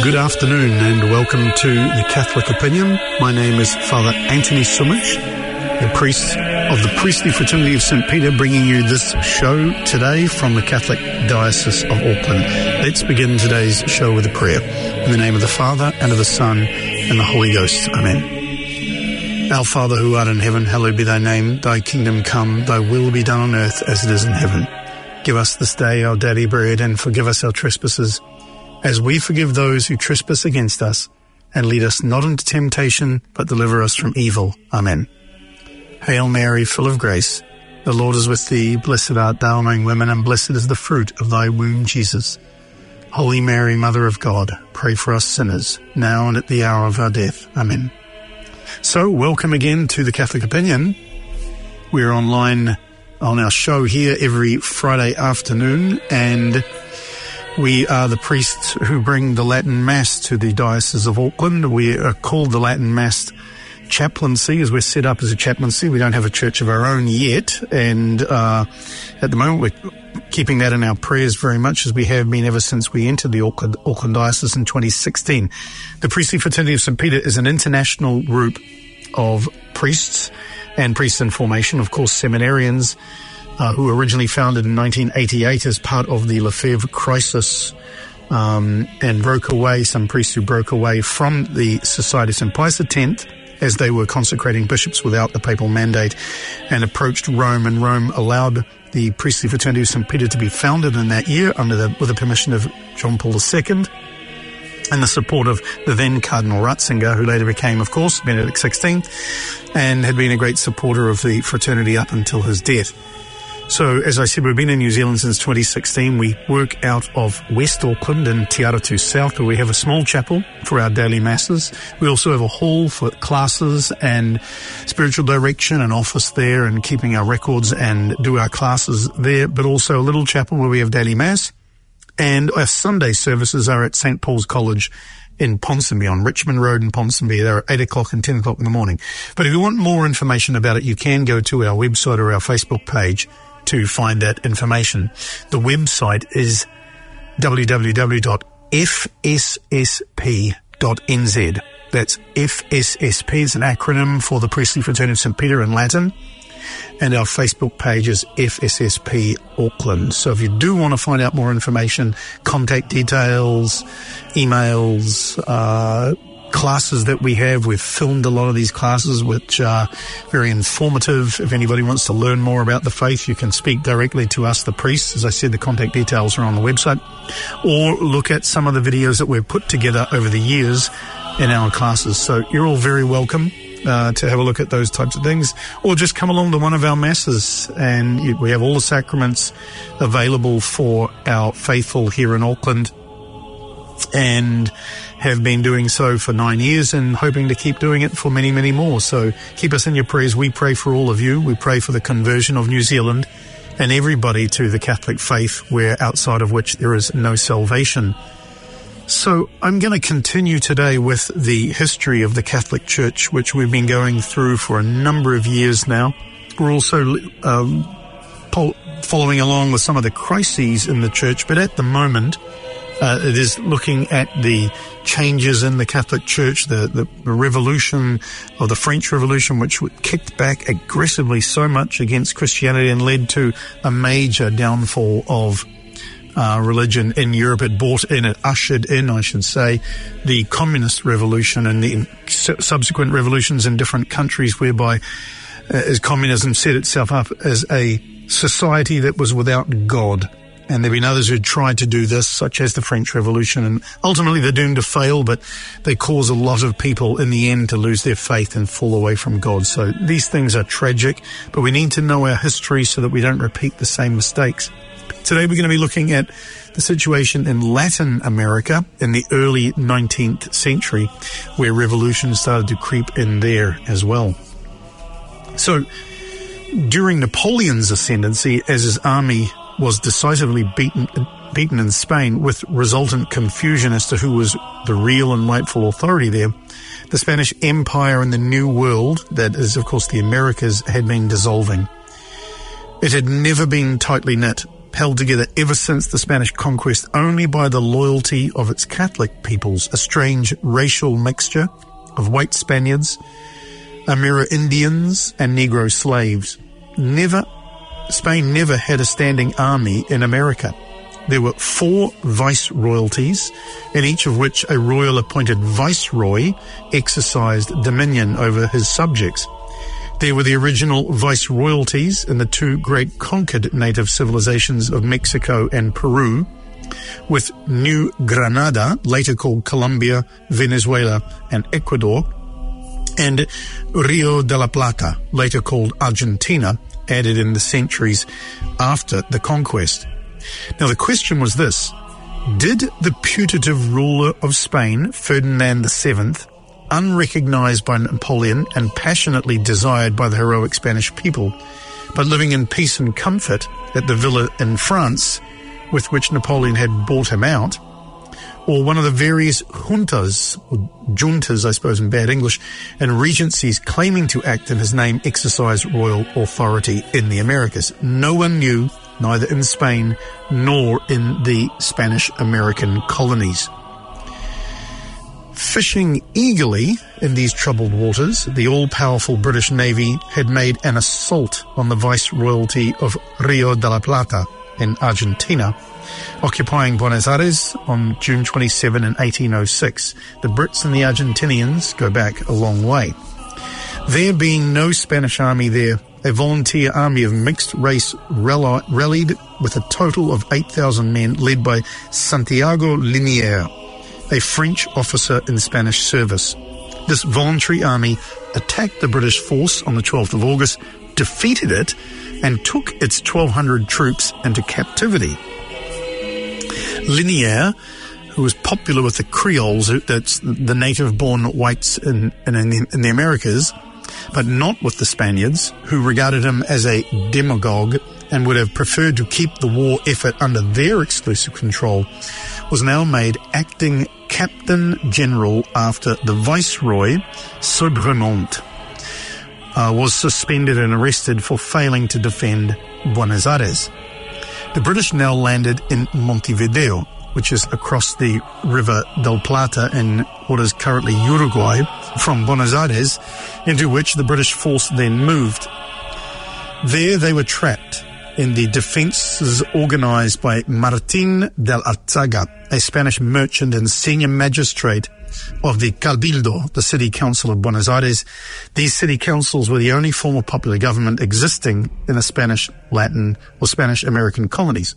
Good afternoon and welcome to The Catholic Opinion. My name is Father Anthony Sumich, the priest of the Priestly Fraternity of St. Peter, bringing you this show today from the Catholic Diocese of Auckland. Let's begin today's show with a prayer. In the name of the Father, and of the Son, and the Holy Ghost. Amen. Our Father who art in heaven, hallowed be thy name. Thy kingdom come, thy will be done on earth as it is in heaven. Give us this day our daily bread, and forgive us our trespasses, as we forgive those who trespass against us. And lead us not into temptation, but deliver us from evil. Amen. Hail Mary, full of grace, the Lord is with thee. Blessed art thou among women, and blessed is the fruit of thy womb, Jesus. Holy Mary, Mother of God, pray for us sinners, now and at the hour of our death. Amen. So, welcome again to The Catholic Opinion. We're online on our show here every Friday afternoon, and we are the priests who bring the Latin Mass to the Diocese of Auckland. We are called the Latin Mass Chaplaincy, as we're set up as a chaplaincy. We don't have a church of our own yet, and at the moment we're keeping that in our prayers very much, as we have been ever since we entered the Auckland Diocese in 2016. The Priestly Fraternity of St. Peter is an international group of priests and priests in formation, of course seminarians, who were originally founded in 1988 as part of the Lefebvre crisis, and broke away, some priests who broke away from the Society of St. Pius X as they were consecrating bishops without the papal mandate, and approached Rome, and Rome allowed the Priestly Fraternity of St. Peter to be founded in that year with the permission of John Paul II and the support of the then Cardinal Ratzinger, who later became, of course, Benedict XVI, and had been a great supporter of the fraternity up until his death. So, as I said, we've been in New Zealand since 2016. We work out of West Auckland and Te Aratu South, where we have a small chapel for our daily masses. We also have a hall for classes and spiritual direction, an office there, and keeping our records and do our classes there, but also a little chapel where we have daily mass. And our Sunday services are at St. Paul's College in Ponsonby, on Richmond Road in Ponsonby. They're at 8 o'clock and 10 o'clock in the morning. But if you want more information about it, you can go to our website or our Facebook page to find that information. The website is www.fssp.nz. That's FSSP. It's an acronym for the Priestly Fraternity of St. Peter in Latin. And our Facebook page is FSSP Auckland. So if you do want to find out more information, contact details, emails, classes that we have. We've filmed a lot of these classes, which are very informative. If anybody wants to learn more about the faith, you can speak directly to us, the priests. As I said, the contact details are on the website. Or look at some of the videos that we've put together over the years in our classes. So you're all very welcome to have a look at those types of things, or just come along to one of our masses, and we have all the sacraments available for our faithful here in Auckland, and have been doing so for 9 years and hoping to keep doing it for many, many more. So keep us in your prayers. We pray for all of you. We pray for the conversion of New Zealand and everybody to the Catholic faith, where outside of which there is no salvation. So I'm going to continue today with the history of the Catholic Church, which we've been going through for a number of years now. We're also following along with some of the crises in the Church, but at the moment it is looking at the changes in the Catholic Church, the revolution of the French Revolution, which kicked back aggressively so much against Christianity and led to a major downfall of religion in Europe. It ushered in, I should say, the communist revolution and the subsequent revolutions in different countries, whereby as communism set itself up as a society that was without God. And there have been others who tried to do this, such as the French Revolution, and ultimately they're doomed to fail, but they cause a lot of people in the end to lose their faith and fall away from God. So these things are tragic, but we need to know our history so that we don't repeat the same mistakes. Today we're going to be looking at the situation in Latin America in the early 19th century, where revolutions started to creep in there as well. So during Napoleon's ascendancy, as his army was decisively beaten in Spain, with resultant confusion as to who was the real and rightful authority there, the Spanish Empire and the New World, that is, of course, the Americas, had been dissolving. It had never been tightly knit held together ever since the Spanish conquest only by the loyalty of its Catholic peoples, a strange racial mixture of white Spaniards, Amerindians, and Negro slaves. Spain never had a standing army in America. There were 4 viceroyalties, in each of which a royal-appointed viceroy exercised dominion over his subjects. There were the original viceroyalties in the 2 great conquered native civilizations of Mexico and Peru, with New Granada, later called Colombia, Venezuela, and Ecuador, and Rio de la Plata, later called Argentina, added in the centuries after the conquest. Now the question was this: did the putative ruler of Spain, Ferdinand VII, unrecognized by Napoleon and passionately desired by the heroic Spanish people, but living in peace and comfort at the villa in France with which Napoleon had bought him out, or one of the various juntas, I suppose in bad English, and regencies claiming to act in his name exercise royal authority in the Americas? No one knew, neither in Spain nor in the Spanish-American colonies. Fishing eagerly in these troubled waters, the all-powerful British Navy had made an assault on the viceroyalty of Rio de la Plata in Argentina, occupying Buenos Aires on June 27 in 1806. The Brits and the Argentinians go back a long way. There being no Spanish army there, a volunteer army of mixed race rallied with a total of 8,000 men led by Santiago Liniers, a French officer in Spanish service. This voluntary army attacked the British force on the 12th of August, defeated it, and took its 1,200 troops into captivity. Liniers, who was popular with the Creoles, that's the native-born whites in the Americas, but not with the Spaniards, who regarded him as a demagogue and would have preferred to keep the war effort under their exclusive control, was now made acting Captain General after the Viceroy, Sobremont, was suspended and arrested for failing to defend Buenos Aires. The British now landed in Montevideo, which is across the River del Plata in what is currently Uruguay, from Buenos Aires, into which the British force then moved. There they were trapped in the defences organised by Martín de Alzaga, a Spanish merchant and senior magistrate of the Cabildo, the City Council of Buenos Aires. These city councils were the only form of popular government existing in the Spanish, Latin, or Spanish-American colonies.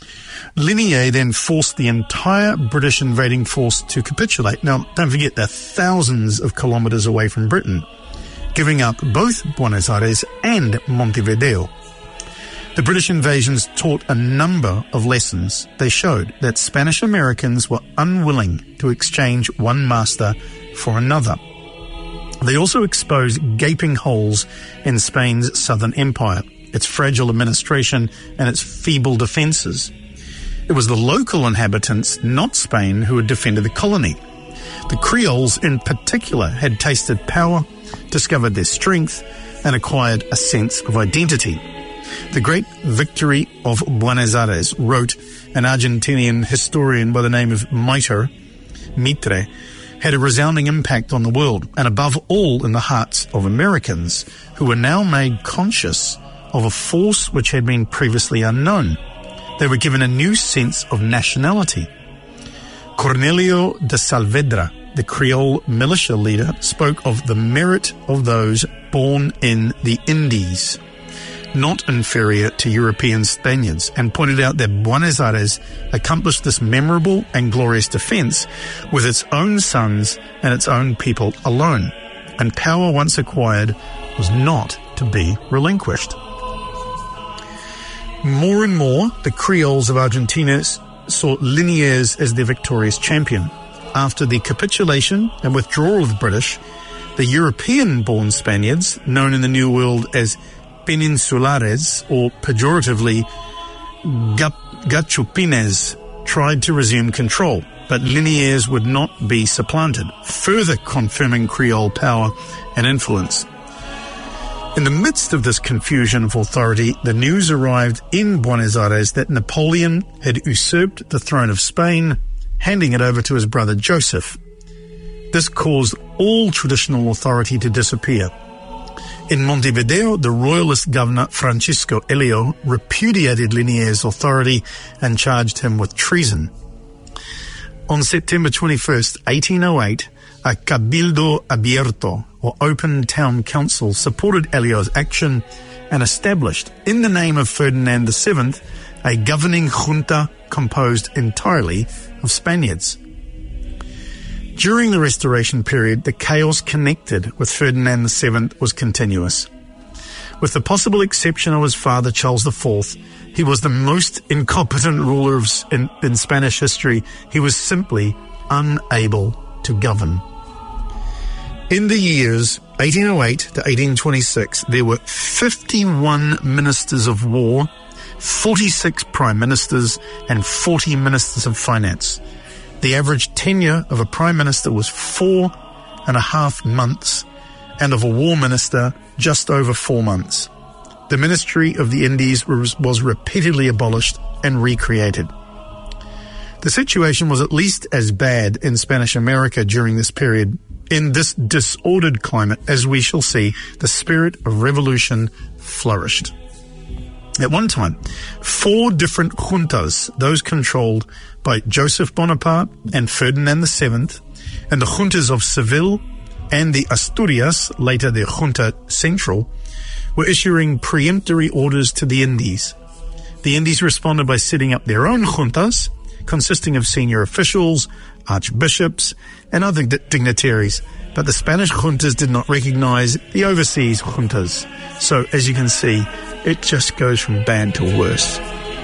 Liniers then forced the entire British invading force to capitulate. Now, don't forget, they're thousands of kilometres away from Britain, giving up both Buenos Aires and Montevideo. The British invasions taught a number of lessons. They showed that Spanish Americans were unwilling to exchange one master for another. They also exposed gaping holes in Spain's southern empire, its fragile administration and its feeble defences. It was the local inhabitants, not Spain, who had defended the colony. The Creoles in particular had tasted power, discovered their strength, and acquired a sense of identity. The Great Victory of Buenos Aires, wrote an Argentinian historian by the name of Mitre, had a resounding impact on the world, and above all in the hearts of Americans, who were now made conscious of a force which had been previously unknown. They were given a new sense of nationality. Cornelio de Saavedra, the Creole militia leader, spoke of the merit of those born in the Indies, not inferior to European Spaniards, and pointed out that Buenos Aires accomplished this memorable and glorious defence with its own sons and its own people alone, and power once acquired was not to be relinquished. More and more, the Creoles of Argentina saw Liniers as their victorious champion. After the capitulation and withdrawal of the British, the European-born Spaniards, known in the New World as Peninsulares, or pejoratively Gachupines, tried to resume control, but Liniers would not be supplanted, further confirming Creole power and influence. In the midst of this confusion of authority, the news arrived in Buenos Aires that Napoleon had usurped the throne of Spain, handing it over to his brother Joseph. This caused all traditional authority to disappear. In Montevideo, the royalist governor Francisco Elio repudiated Linier's authority and charged him with treason. On September 21st, 1808, a Cabildo Abierto, or Open Town Council, supported Elio's action and established, in the name of Ferdinand VII, a governing junta composed entirely of Spaniards. During the Restoration period, the chaos connected with Ferdinand VII was continuous. With the possible exception of his father, Charles IV, he was the most incompetent ruler in Spanish history. He was simply unable to govern. In the years 1808 to 1826, there were 51 ministers of war, 46 prime ministers, and 40 ministers of finance. The average tenure of a prime minister was 4.5 months, and of a war minister, just over 4 months. The Ministry of the Indies was repeatedly abolished and recreated. The situation was at least as bad in Spanish America during this period. In this disordered climate, as we shall see, the spirit of revolution flourished. At one time, 4 different juntas, those controlled by Joseph Bonaparte and Ferdinand VII, and the juntas of Seville and the Asturias, later the Junta Central, were issuing peremptory orders to the Indies. The Indies responded by setting up their own juntas, consisting of senior officials, archbishops, and other dignitaries, but the Spanish juntas did not recognize the overseas juntas. So, as you can see, it just goes from bad to worse.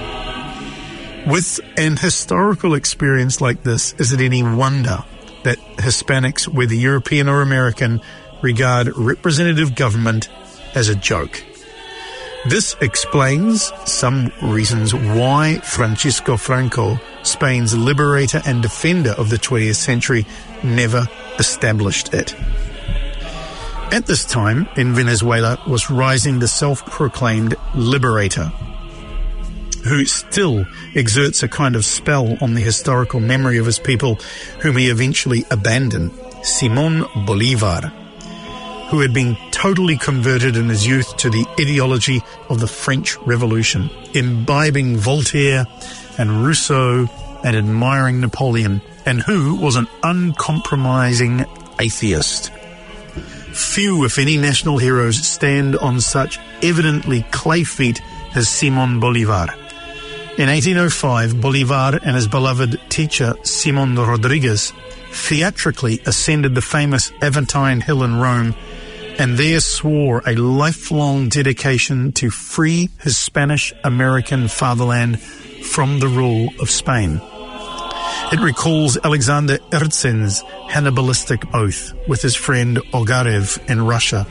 With an historical experience like this, is it any wonder that Hispanics, whether European or American, regard representative government as a joke? This explains some reasons why Francisco Franco, Spain's liberator and defender of the 20th century, never established it. At this time, in Venezuela was rising the self-proclaimed liberator, who still exerts a kind of spell on the historical memory of his people, whom he eventually abandoned, Simón Bolívar, who had been totally converted in his youth to the ideology of the French Revolution, imbibing Voltaire and Rousseau and admiring Napoleon, and who was an uncompromising atheist. Few, if any, national heroes stand on such evidently clay feet as Simón Bolívar. In 1805, Bolívar and his beloved teacher, Simón Rodriguez, theatrically ascended the famous Aventine Hill in Rome, and there swore a lifelong dedication to free his Spanish-American fatherland from the rule of Spain. It recalls Alexander Herzen's Hannibalistic oath with his friend Ogarev in Russia.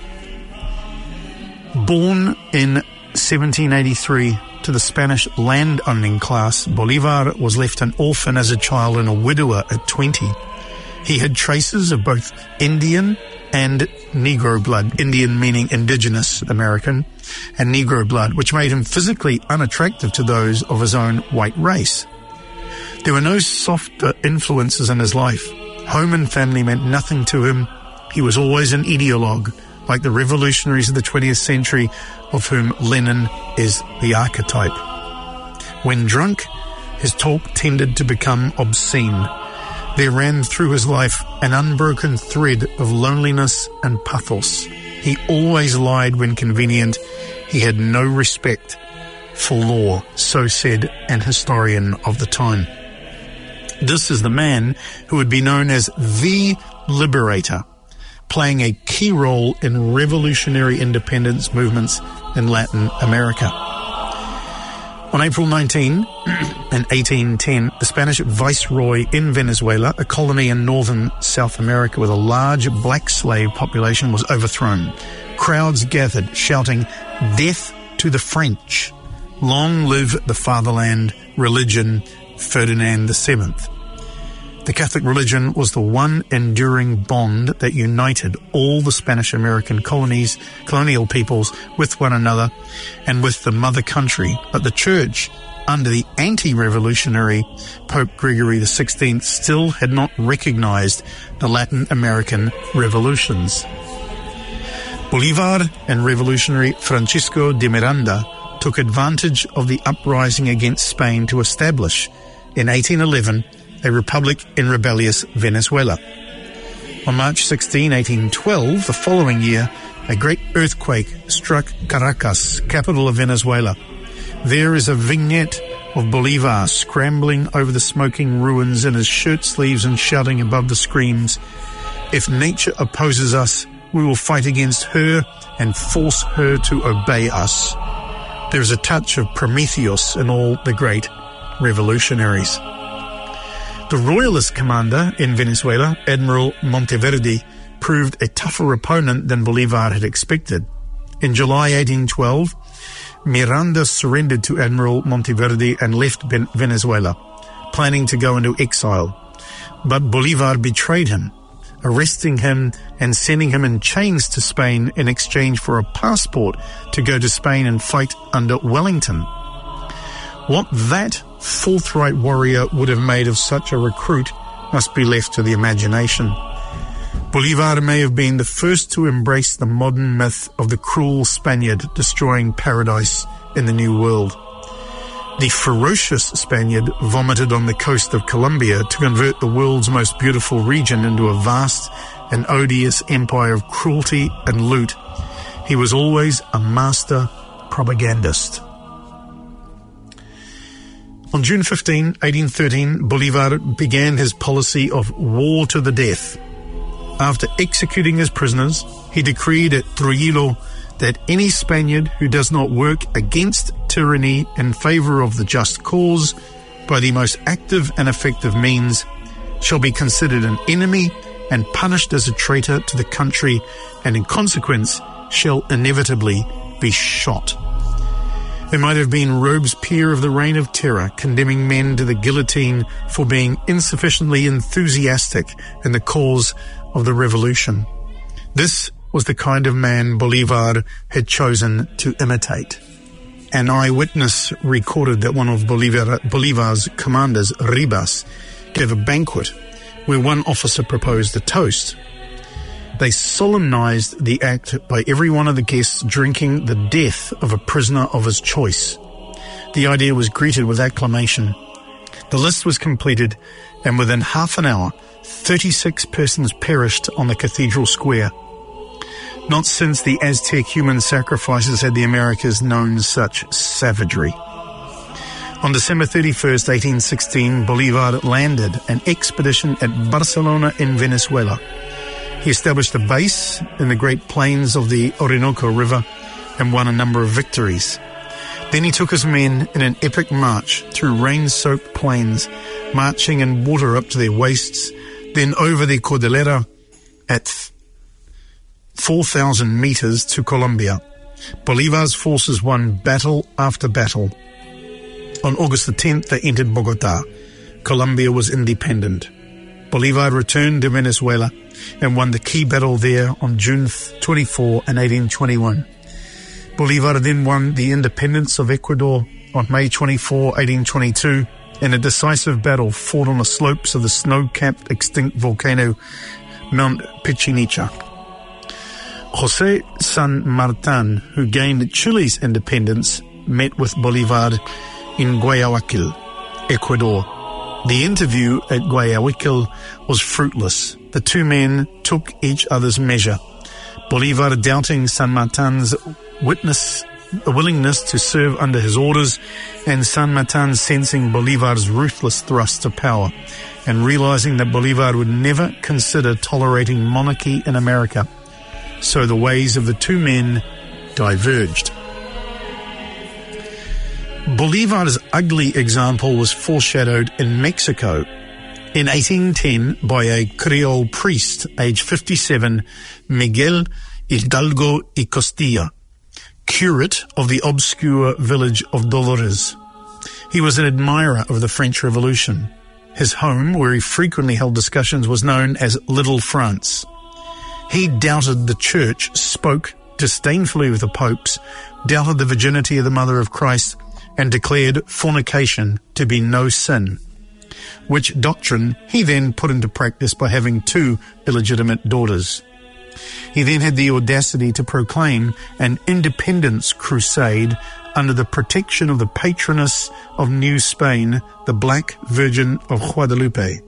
Born in 1783 to the Spanish land-owning class, Bolívar was left an orphan as a child and a widower at 20. He had traces of both Indian and Negro blood, Indian meaning indigenous American, and Negro blood, which made him physically unattractive to those of his own white race. There were no softer influences in his life. Home and family meant nothing to him. He was always an ideologue, like the revolutionaries of the 20th century, of whom Lenin is the archetype. When drunk, his talk tended to become obscene. There ran through his life an unbroken thread of loneliness and pathos. He always lied when convenient. He had no respect for law, so said an historian of the time. This is the man who would be known as the Liberator, playing a key role in revolutionary independence movements in Latin America. On April 19, in 1810, the Spanish viceroy in Venezuela, a colony in northern South America with a large black slave population, was overthrown. Crowds gathered, shouting, "Death to the French! Long live the fatherland, religion, Ferdinand VII." The Catholic religion was the one enduring bond that united all the Spanish-American colonial peoples with one another and with the mother country. But the Church, under the anti-revolutionary Pope Gregory XVI, still had not recognized the Latin American revolutions. Bolivar and revolutionary Francisco de Miranda took advantage of the uprising against Spain to establish, in 1811, a republic in rebellious Venezuela. On March 16, 1812, the following year, a great earthquake struck Caracas, capital of Venezuela. There is a vignette of Bolivar scrambling over the smoking ruins in his shirt sleeves and shouting above the screams, "If nature opposes us, we will fight against her and force her to obey us." There is a touch of Prometheus in all the great revolutionaries. The royalist commander in Venezuela, Admiral Monteverde, proved a tougher opponent than Bolivar had expected. In July 1812, Miranda surrendered to Admiral Monteverde and left Venezuela, planning to go into exile. But Bolivar betrayed him, arresting him and sending him in chains to Spain in exchange for a passport to go to Spain and fight under Wellington. What that forthright warrior would have made of such a recruit must be left to the imagination. Bolivar may have been the first to embrace the modern myth of the cruel Spaniard destroying paradise in the New World. The ferocious Spaniard vomited on the coast of Colombia to convert the world's most beautiful region into a vast and odious empire of cruelty and loot. He was always a master propagandist. On June 15, 1813, Bolivar began his policy of war to the death. After executing his prisoners, he decreed at Trujillo that any Spaniard who does not work against tyranny in favor of the just cause by the most active and effective means shall be considered an enemy and punished as a traitor to the country, and in consequence shall inevitably be shot. It might have been Robespierre of the Reign of Terror condemning men to the guillotine for being insufficiently enthusiastic in the cause of the revolution. This was the kind of man Bolivar had chosen to imitate. An eyewitness recorded that one of Bolivar's commanders, Ribas, gave a banquet where one officer proposed a toast. They solemnized the act by every one of the guests drinking the death of a prisoner of his choice. The idea was greeted with acclamation. The list was completed, and within half an hour, 36 persons perished on the cathedral square. Not since the Aztec human sacrifices had the Americas known such savagery. On December 31st, 1816, Bolivar landed an expedition at Barcelona in Venezuela. He established a base in the Great Plains of the Orinoco River and won a number of victories. Then he took his men in an epic march through rain-soaked plains, marching in water up to their waists, then over the Cordillera at 4,000 meters to Colombia. Bolivar's forces won battle after battle. On August the 10th, they entered Bogota. Colombia was independent. Bolivar returned to Venezuela and won the key battle there on June 24 in 1821. Bolivar then won the independence of Ecuador on May 24, 1822, in a decisive battle fought on the slopes of the snow-capped extinct volcano Mount Pichincha. José San Martín, who gained Chile's independence, met with Bolivar in Guayaquil, Ecuador. The interview at Guayaquil was fruitless. The two men took each other's measure. Bolivar doubting San Martin's willingness to serve under his orders, and San Martin sensing Bolivar's ruthless thrust to power, and realizing that Bolivar would never consider tolerating monarchy in America. So the ways of the two men diverged. Bolivar's ugly example was foreshadowed in Mexico in 1810 by a Creole priest, aged 57, Miguel Hidalgo y Costilla, curate of the obscure village of Dolores. He was an admirer of the French Revolution. His home, where he frequently held discussions, was known as Little France. He doubted the Church, spoke disdainfully with the popes, doubted the virginity of the Mother of Christ, and declared fornication to be no sin, which doctrine he then put into practice by having 2 illegitimate daughters. He then had the audacity to proclaim an independence crusade under the protection of the patroness of New Spain, the Black Virgin of Guadalupe.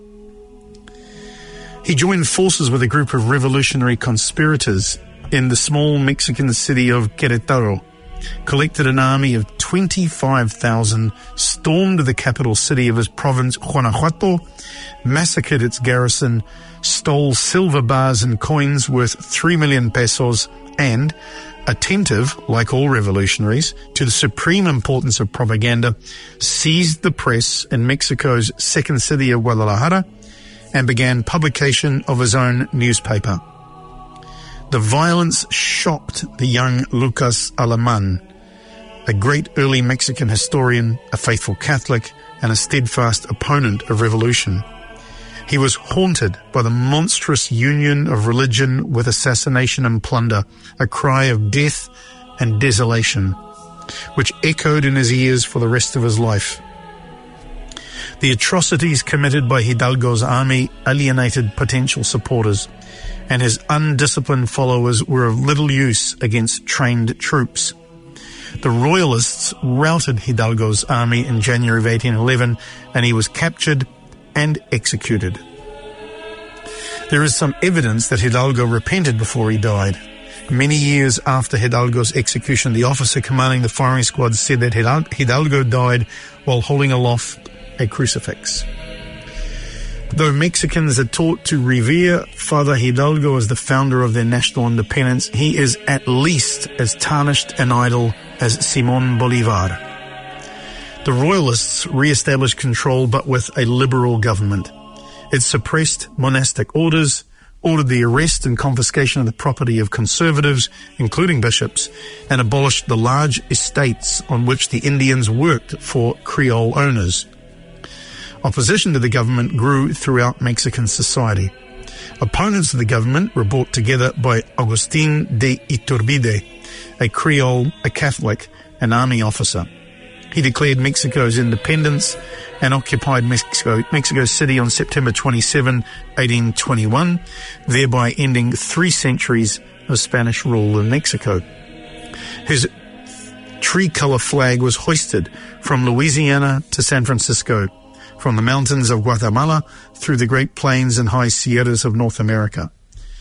He joined forces with a group of revolutionary conspirators in the small Mexican city of Querétaro, collected an army of 25,000, stormed the capital city of his province, Guanajuato, massacred its garrison, stole silver bars and coins worth 3 million pesos, and, attentive, like all revolutionaries, to the supreme importance of propaganda, seized the press in Mexico's second city of Guadalajara and began publication of his own newspaper. The violence shocked the young Lucas Alemán, a great early Mexican historian, a faithful Catholic, and a steadfast opponent of revolution. He was haunted by the monstrous union of religion with assassination and plunder, a cry of death and desolation, which echoed in his ears for the rest of his life. The atrocities committed by Hidalgo's army alienated potential supporters, and his undisciplined followers were of little use against trained troops. The Royalists routed Hidalgo's army in January of 1811, and he was captured and executed. There is some evidence that Hidalgo repented before he died. Many years after Hidalgo's execution, the officer commanding the firing squad said that Hidalgo died while holding aloft a crucifix. Though Mexicans are taught to revere Father Hidalgo as the founder of their national independence, he is at least as tarnished an idol as Simón Bolívar. The Royalists re-established control, but with a liberal government. It suppressed monastic orders, ordered the arrest and confiscation of the property of conservatives, including bishops, and abolished the large estates on which the Indians worked for Creole owners. Opposition to the government grew throughout Mexican society. Opponents of the government were brought together by Agustín de Iturbide, a Creole, a Catholic, an army officer. He declared Mexico's independence and occupied Mexico City on September 27, 1821, thereby ending 3 centuries of Spanish rule in Mexico. His tricolor flag was hoisted from Louisiana to San Francisco, from the mountains of Guatemala through the Great Plains and high Sierras of North America.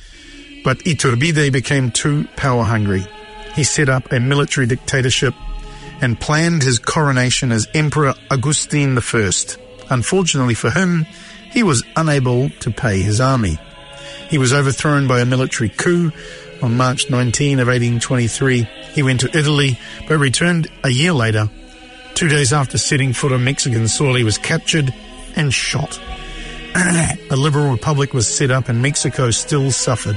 But Iturbide became too power-hungry. He set up a military dictatorship and planned his coronation as Emperor Agustín I. Unfortunately for him, he was unable to pay his army. He was overthrown by a military coup on March 19 of 1823. He went to Italy, but returned a year later. 2 days after setting foot on Mexican soil, he was captured and shot. A liberal republic was set up, and Mexico still suffered.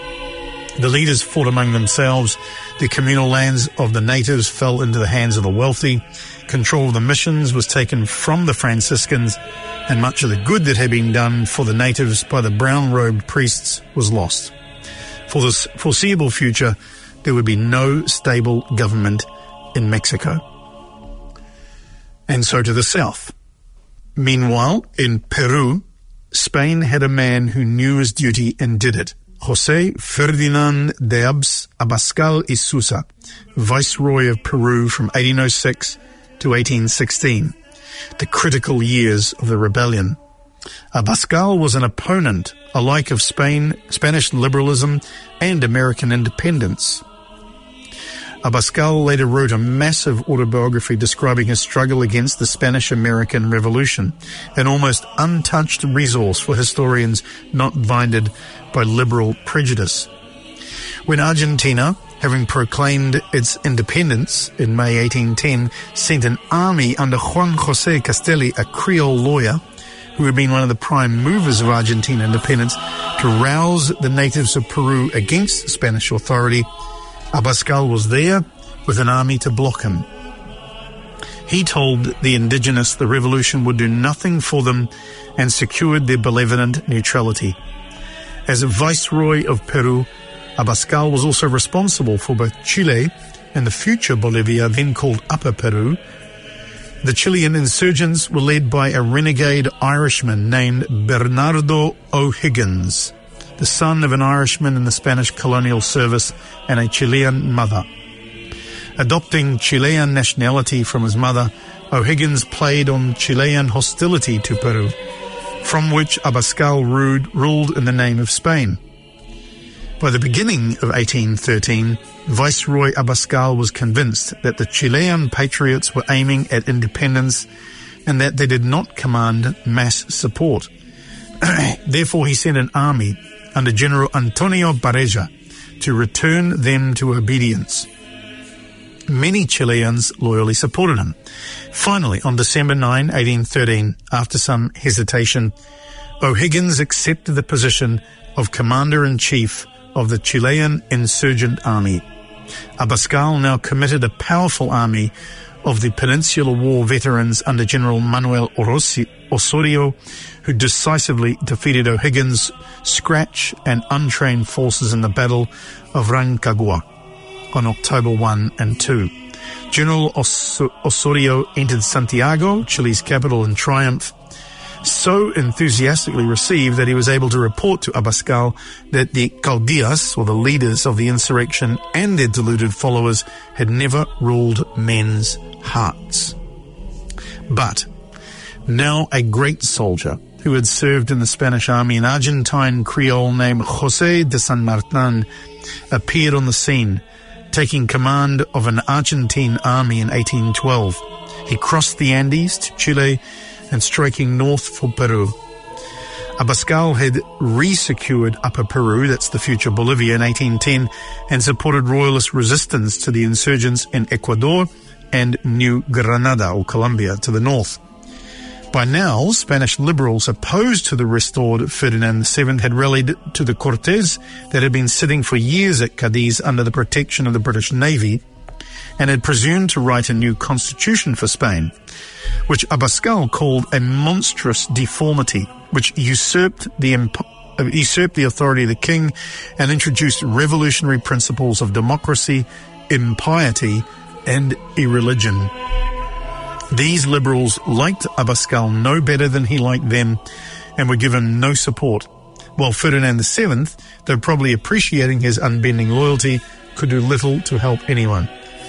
The leaders fought among themselves. The communal lands of the natives fell into the hands of the wealthy. Control of the missions was taken from the Franciscans, and much of the good that had been done for the natives by the brown-robed priests was lost. For the foreseeable future, there would be no stable government in Mexico. And so to the south. Meanwhile, in Peru, Spain had a man who knew his duty and did it. José Ferdinand de Abascal y Susa, Viceroy of Peru from 1806 to 1816, the critical years of the rebellion. Abascal was an opponent alike of Spanish liberalism and American independence. Abascal later wrote a massive autobiography describing his struggle against the Spanish-American Revolution, an almost untouched resource for historians not blinded by liberal prejudice. When Argentina, having proclaimed its independence in May 1810, sent an army under Juan José Castelli, a Creole lawyer who had been one of the prime movers of Argentine independence, to rouse the natives of Peru against Spanish authority, Abascal was there with an army to block him. He told the indigenous the revolution would do nothing for them and secured their benevolent neutrality. As a viceroy of Peru, Abascal was also responsible for both Chile and the future Bolivia, then called Upper Peru. The Chilean insurgents were led by a renegade Irishman named Bernardo O'Higgins, the son of an Irishman in the Spanish colonial service and a Chilean mother. Adopting Chilean nationality from his mother, O'Higgins played on Chilean hostility to Peru, from which Abascal ruled in the name of Spain. By the beginning of 1813, Viceroy Abascal was convinced that the Chilean patriots were aiming at independence and that they did not command mass support. Therefore, he sent an army under General Antonio Bareja to return them to obedience. Many Chileans loyally supported him. Finally, on December 9, 1813, after some hesitation, O'Higgins accepted the position of Commander-in-Chief of the Chilean insurgent army. Abascal now committed a powerful army of the Peninsular War veterans under General Manuel Osorio, who decisively defeated O'Higgins' scratch and untrained forces in the Battle of Rancagua on October 1 and 2. General Osorio entered Santiago, Chile's capital, in triumph, so enthusiastically received that he was able to report to Abascal that the caudillas, or the leaders of the insurrection, and their deluded followers had never ruled men's hearts. But now a great soldier who had served in the Spanish army, an Argentine Creole named José de San Martin, appeared on the scene, taking command of an Argentine army in 1812. He crossed the Andes to Chile and striking north for Peru. Abascal had re-secured Upper Peru, that's the future Bolivia, in 1810 and supported royalist resistance to the insurgents in Ecuador and New Granada, or Colombia, to the north. By now, Spanish liberals opposed to the restored Ferdinand VII had rallied to the Cortes that had been sitting for years at Cadiz under the protection of the British Navy and had presumed to write a new constitution for Spain, which Abascal called a monstrous deformity, which usurped the authority of the king and introduced revolutionary principles of democracy, impiety, and irreligion. These liberals liked Abascal no better than he liked them and were given no support, while Ferdinand VII, though probably appreciating his unbending loyalty, could do little to help anyone.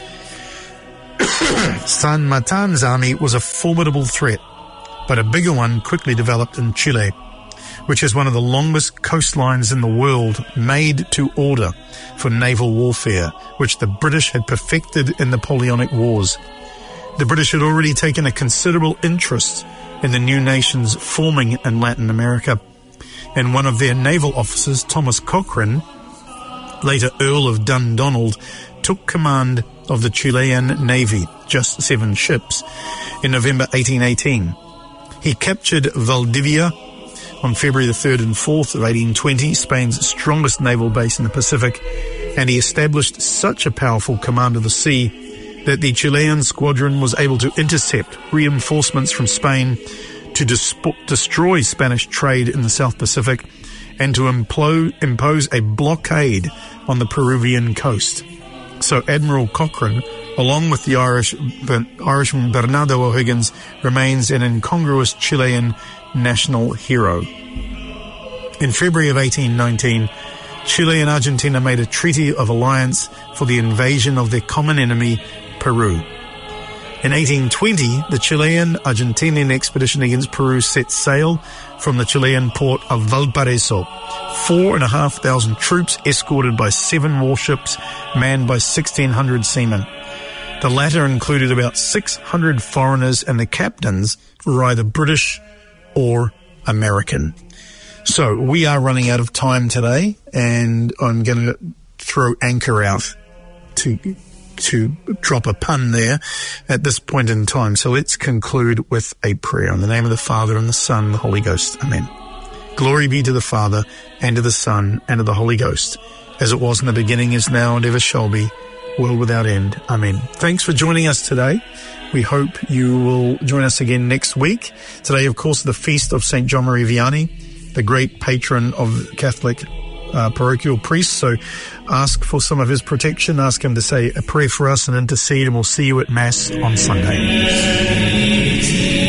San Martin's army was a formidable threat, but a bigger one quickly developed in Chile, which has one of the longest coastlines in the world made to order for naval warfare, which the British had perfected in Napoleonic Wars. The British had already taken a considerable interest in the new nations forming in Latin America, and one of their naval officers, Thomas Cochrane, later Earl of Dundonald, took command of the Chilean Navy, just 7 ships, in November 1818. He captured Valdivia on February the 3rd and 4th of 1820, Spain's strongest naval base in the Pacific, and he established such a powerful command of the sea that the Chilean squadron was able to intercept reinforcements from Spain to destroy Spanish trade in the South Pacific and to impose a blockade on the Peruvian coast. So Admiral Cochrane, along with the Irishman Bernardo O'Higgins, remains an incongruous Chilean national hero. In February of 1819, Chile and Argentina made a treaty of alliance for the invasion of their common enemy, Peru. In 1820, the Chilean-Argentinian expedition against Peru set sail from the Chilean port of Valparaiso. 4,500 troops escorted by 7 warships manned by 1,600 seamen. The latter included about 600 foreigners, and the captains were either British or American. So we are running out of time today, and I'm going to throw anchor out to drop a pun there at this point in time. So let's conclude with a prayer. In the name of the Father, and the Son, and the Holy Ghost. Amen. Glory be to the Father, and to the Son, and to the Holy Ghost, as it was in the beginning, is now, and ever shall be, world without end. Amen. Thanks for joining us today. We hope you will join us again next week. Today, of course, the feast of St. John Marie Vianney, the great patron of Catholic parochial priests. So ask for some of his protection. Ask him to say a prayer for us and intercede, and we'll see you at Mass on Sunday.